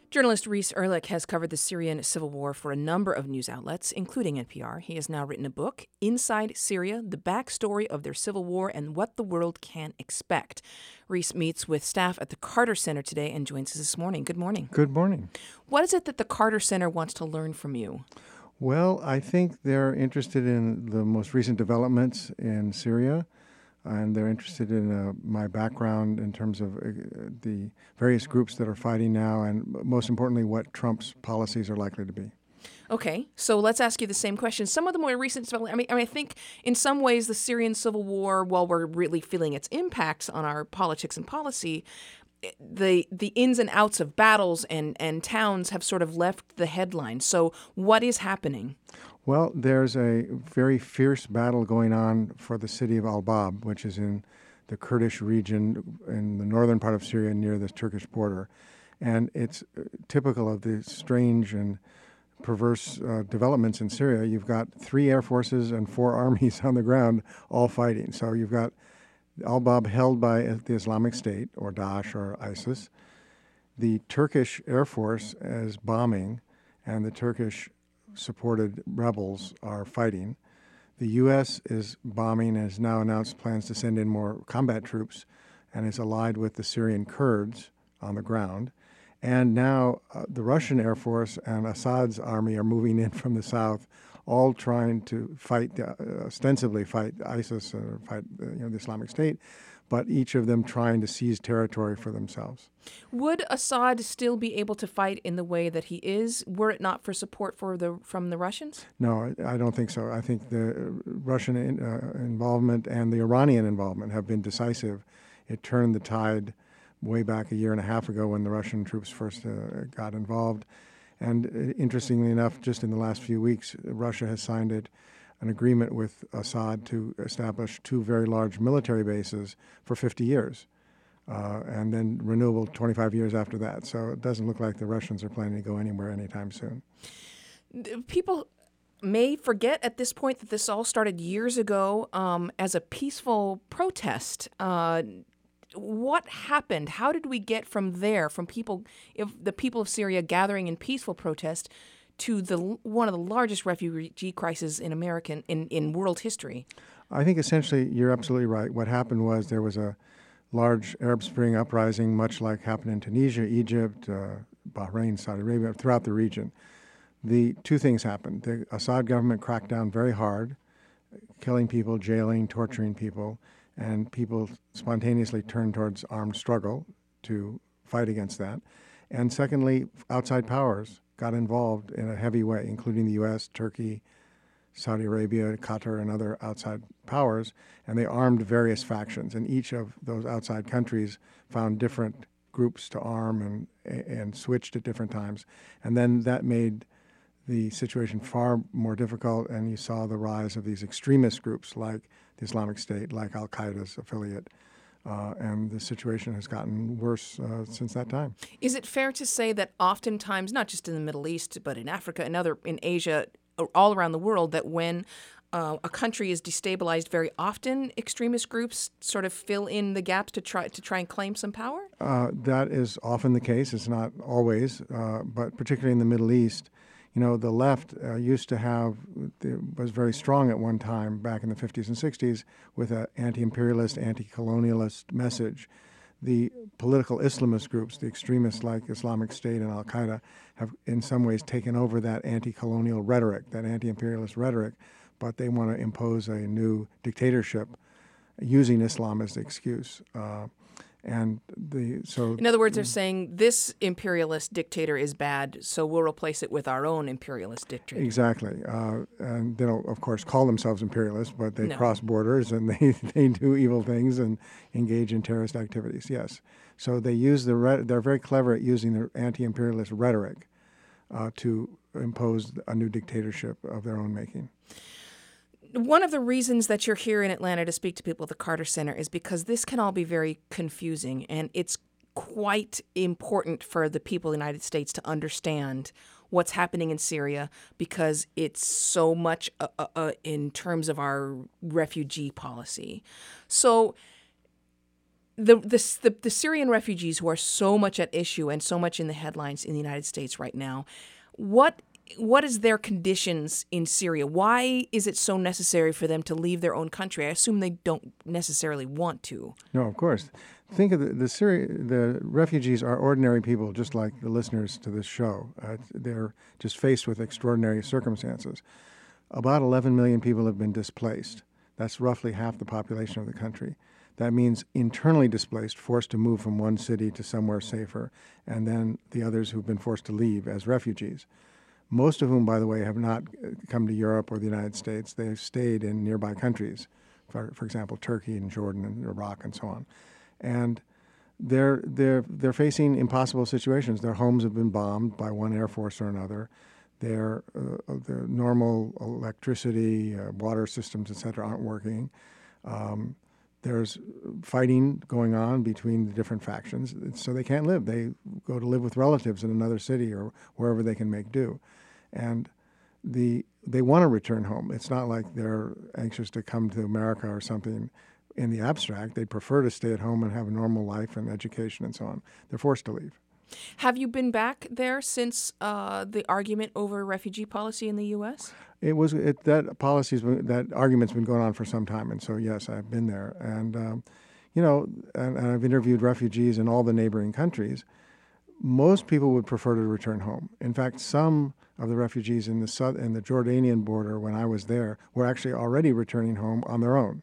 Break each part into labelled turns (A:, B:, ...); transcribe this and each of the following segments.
A: Journalist Reese Erlich has covered the Syrian civil war for a number of news outlets, including NPR. He has now written a book, Inside Syria, the backstory of their civil war and what the world can expect. Reese meets with staff at the Carter Center today and joins us this morning. Good morning.
B: Good morning.
A: What is it that the Carter Center wants to learn from you?
B: Well, I think they're interested in the most recent developments in Syria, and they're interested in my background in terms of the various groups that are fighting now, and most importantly, what Trump's policies are likely to be.
A: Okay, so let's ask you the same question. Some of the more recent developments, I think in some ways the Syrian civil war, while we're really feeling its impacts on our politics and policy, the ins and outs of battles and towns have sort of left the headlines. So what is happening?
B: Well, there's a very fierce battle going on for the city of Al-Bab, which is in the Kurdish region in the northern part of Syria near the Turkish border. And it's typical of the strange and perverse developments in Syria. You've got 3 air forces and 4 armies on the ground all fighting. So you've got Al-Bab held by the Islamic State, or Daesh, or ISIS. The Turkish Air Force is bombing, and the Turkish-supported rebels are fighting. The U.S. is bombing and has now announced plans to send in more combat troops and is allied with the Syrian Kurds on the ground. And now the Russian Air Force and Assad's army are moving in from the south, all trying to fight, ostensibly fight ISIS or fight the Islamic State, but each of them trying to seize territory for themselves.
A: Would Assad still be able to fight in the way that he is, were it not for support from the Russians?
B: No, I don't think so. I think the Russian involvement and the Iranian involvement have been decisive. It turned the tide way back a year and a half ago when the Russian troops first got involved. And interestingly enough, just in the last few weeks, Russia has signed an agreement with Assad to establish 2 very large military bases for 50 years, and then renewable 25 years after that. So it doesn't look like the Russians are planning to go anywhere anytime soon.
A: People may forget at this point that this all started years ago as a peaceful protest. What happened? How did we get from there, from the people of Syria gathering in peaceful protest, to one of the largest refugee crises in world history?
B: I think essentially you're absolutely right. What happened was there was a large Arab Spring uprising, much like happened in Tunisia, Egypt, Bahrain, Saudi Arabia, throughout the region. The 2 things happened. The Assad government cracked down very hard, killing people, jailing, torturing people, and people spontaneously turned towards armed struggle to fight against that. And secondly, outside powers got involved in a heavy way, including the U.S., Turkey, Saudi Arabia, Qatar, and other outside powers, and they armed various factions. And each of those outside countries found different groups to arm and switched at different times. And then that made the situation far more difficult, and you saw the rise of these extremist groups like the Islamic State, like Al-Qaeda's affiliate, and the situation has gotten worse since that time.
A: Is it fair to say that oftentimes, not just in the Middle East, but in Africa and in Asia, all around the world, that when a country is destabilized, very often extremist groups sort of fill in the gaps to try and claim some power?
B: That is often the case. It's not always, but particularly in the Middle East. The left was very strong at one time back in the 50s and 60s with an anti-imperialist, anti-colonialist message. The political Islamist groups, the extremists like Islamic State and Al-Qaeda, have in some ways taken over that anti-colonial rhetoric, that anti-imperialist rhetoric, but they want to impose a new dictatorship using Islam as the excuse.
A: In other words, they're saying this imperialist dictator is bad, so we'll replace it with our own imperialist dictator.
B: Exactly. And they don't, of course, call themselves imperialists, but they cross borders and they do evil things and engage in terrorist activities, yes. So they use they're very clever at using their anti-imperialist rhetoric to impose a new dictatorship of their own making.
A: One of the reasons that you're here in Atlanta to speak to people at the Carter Center is because this can all be very confusing, and it's quite important for the people of the United States to understand what's happening in Syria because it's so much in terms of our refugee policy. So the Syrian refugees who are so much at issue and so much in the headlines in the United States right now, what is their conditions in Syria? Why is it so necessary for them to leave their own country? I assume they don't necessarily want to.
B: No, of course. Think of the refugees are ordinary people, just like the listeners to this show. They're just faced with extraordinary circumstances. About 11 million people have been displaced. That's roughly half the population of the country. That means internally displaced, forced to move from one city to somewhere safer, and then the others who've been forced to leave as refugees. Most of whom, by the way, have not come to Europe or the United States. They've stayed in nearby countries, for example, Turkey and Jordan and Iraq and so on. And they're facing impossible situations. Their homes have been bombed by one air force or another. Their normal electricity, water systems, et cetera, aren't working. There's fighting going on between the different factions, so they can't live. They go to live with relatives in another city or wherever they can make do. And they want to return home. It's not like they're anxious to come to America or something in the abstract. They'd prefer to stay at home and have a normal life and education and so on. They're forced to leave.
A: Have you been back there since the argument over refugee policy in the U.S.?
B: That argument's been going on for some time, and so yes, I've been there, and and I've interviewed refugees in all the neighboring countries. Most people would prefer to return home. In fact, some of the refugees in the Jordanian border when I was there were actually already returning home on their own.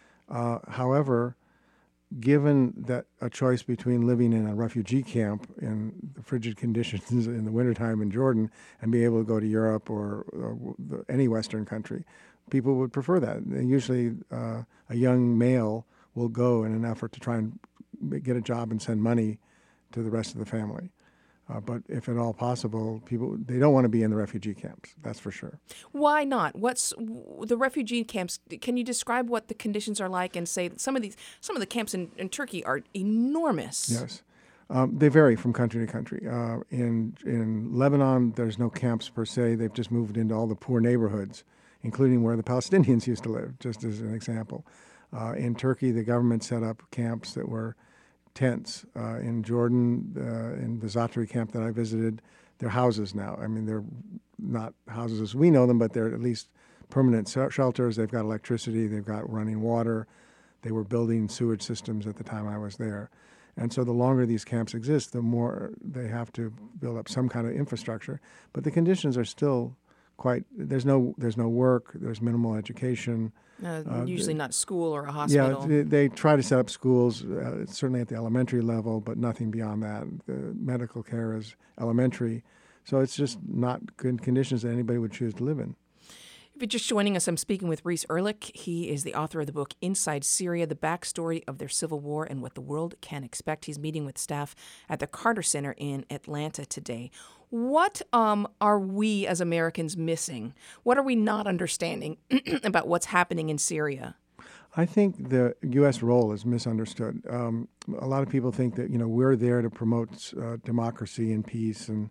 B: However, given that a choice between living in a refugee camp in the frigid conditions in the wintertime in Jordan and be able to go to Europe or any Western country, people would prefer that. Usually a young male will go in an effort to try and get a job and send money to the rest of the family. But if at all possible, they don't want to be in the refugee camps, that's for sure.
A: Why not? What's the refugee camps? Can you describe what the conditions are like and say some of the camps in Turkey are enormous?
B: Yes. They vary from country to country. In Lebanon, there's no camps per se. They've just moved into all the poor neighborhoods, including where the Palestinians used to live, just as an example. In Turkey, the government set up camps that were tents. In Jordan, in the Zatari camp that I visited, they're houses now. I mean, they're not houses as we know them, but they're at least permanent shelters. They've got electricity. They've got running water. They were building sewage systems at the time I was there. And so the longer these camps exist, the more they have to build up some kind of infrastructure. But the conditions are still there's no work, there's minimal education.
A: Usually not a school or a hospital.
B: Yeah, they try to set up schools, certainly at the elementary level, but nothing beyond that. The medical care is elementary. So it's just not good conditions that anybody would choose to live in.
A: If you're just joining us, I'm speaking with Rhys Ehrlich. He is the author of the book Inside Syria, The Backstory of Their Civil War and What the World Can Expect. He's meeting with staff at the Carter Center in Atlanta today. What are we as Americans missing? What are we not understanding about what's happening in Syria?
B: I think the U.S. role is misunderstood. A lot of people think that we're there to promote democracy and peace, and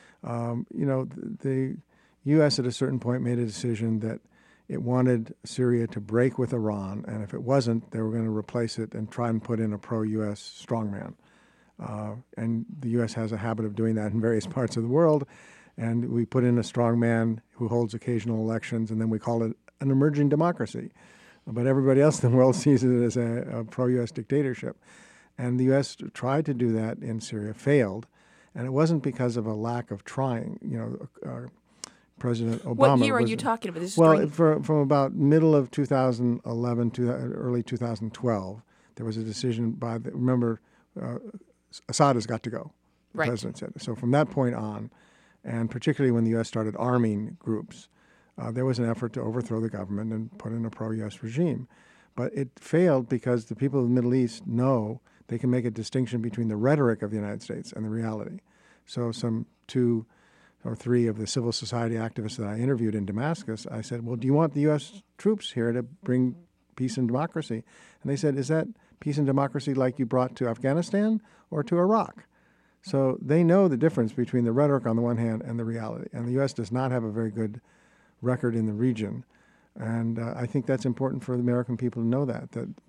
B: the U.S. at a certain point made a decision that it wanted Syria to break with Iran, and if it wasn't, they were going to replace it and try and put in a pro-U.S. strongman. And the U.S. has a habit of doing that in various parts of the world, and we put in a strongman who holds occasional elections, and then we call it an emerging democracy. But everybody else in the world sees it as a pro-U.S. dictatorship. And the U.S. tried to do that in Syria, failed, and it wasn't because of a lack of trying. President Obama.
A: What year are you talking about?
B: From about middle of 2011 to early 2012, there was a decision remember, Assad has got to go, the
A: right.
B: president said. So from that point on, and particularly when the U.S. started arming groups, there was an effort to overthrow the government and put in a pro-U.S. regime. But it failed because the people of the Middle East know they can make a distinction between the rhetoric of the United States and the reality. So some 2 or 3 of the civil society activists that I interviewed in Damascus, I said, well, do you want the U.S. troops here to bring peace and democracy? And they said, is that peace and democracy like you brought to Afghanistan or to Iraq? So they know the difference between the rhetoric on the one hand and the reality. And the U.S. does not have a very good record in the region. And I think that's important for the American people to know that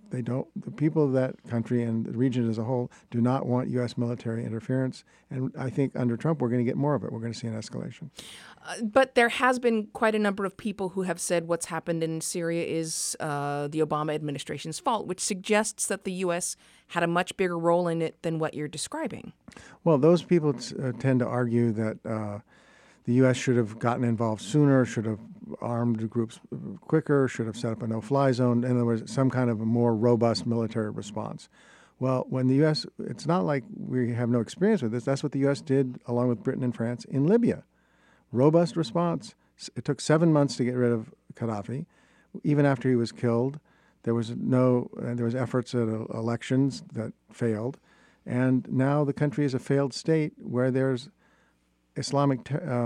B: They don't. The people of that country and the region as a whole do not want U.S. military interference. And I think under Trump, we're going to get more of it. We're going to see an escalation.
A: But there has been quite a number of people who have said what's happened in Syria is the Obama administration's fault, which suggests that the U.S. had a much bigger role in it than what you're describing.
B: Well, those people tend to argue that the U.S. should have gotten involved sooner, should have armed groups quicker, should have set up a no-fly zone. In other words, some kind of a more robust military response. Well, when the U.S., it's not like we have no experience with this. That's what the U.S. did along with Britain and France in Libya. Robust response. It took 7 months to get rid of Gaddafi. Even after he was killed, there was efforts at elections that failed. And now the country is a failed state where there's Islamic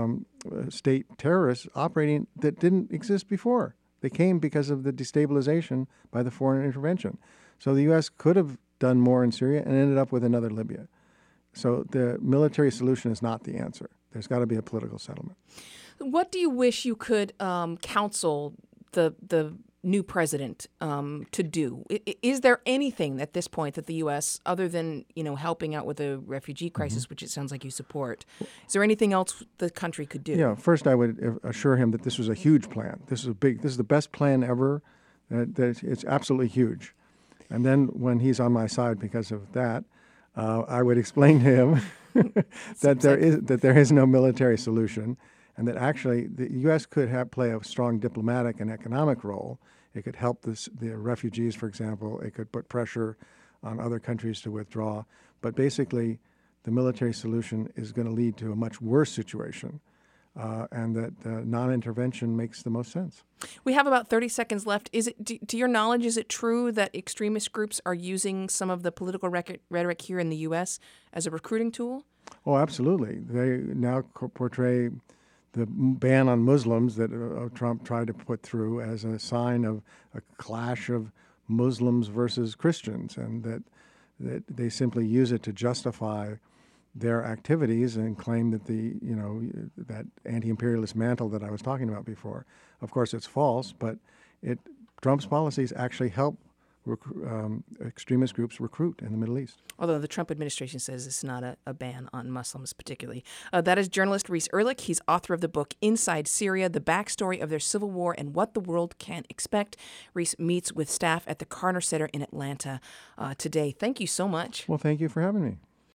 B: State terrorists operating that didn't exist before. They came because of the destabilization by the foreign intervention. So the U.S. could have done more in Syria and ended up with another Libya. So the military solution is not the answer. There's got to be a political settlement.
A: What do you wish you could counsel the new president to do? Is there anything at this point that the U.S., other than helping out with the refugee crisis, which it sounds like you support, is there anything else the country could do?
B: Yeah. First, I would assure him that this was a huge plan. This is the best plan ever. That it's absolutely huge. And then when he's on my side because of that, I would explain to him that there is no military solution, and that actually the U.S. could play a strong diplomatic and economic role. It could help the refugees, for example. It could put pressure on other countries to withdraw. But basically, the military solution is going to lead to a much worse situation, and that non-intervention makes the most sense.
A: We have about 30 seconds left. To your knowledge, is it true that extremist groups are using some of the political rhetoric here in the U.S. as a recruiting tool?
B: Oh, absolutely. They now portray the ban on Muslims that Trump tried to put through as a sign of a clash of Muslims versus Christians, and that they simply use it to justify their activities and claim that that anti-imperialist mantle that I was talking about before. Of course, it's false, but Trump's policies actually help extremist groups recruit in the Middle East.
A: Although the Trump administration says it's not a ban on Muslims particularly. That is journalist Reese Erlich. He's author of the book Inside Syria, The Backstory of Their Civil War and What the World Can Expect. Reese meets with staff at the Carter Center in Atlanta today. Thank you so much.
B: Well, thank you for having me.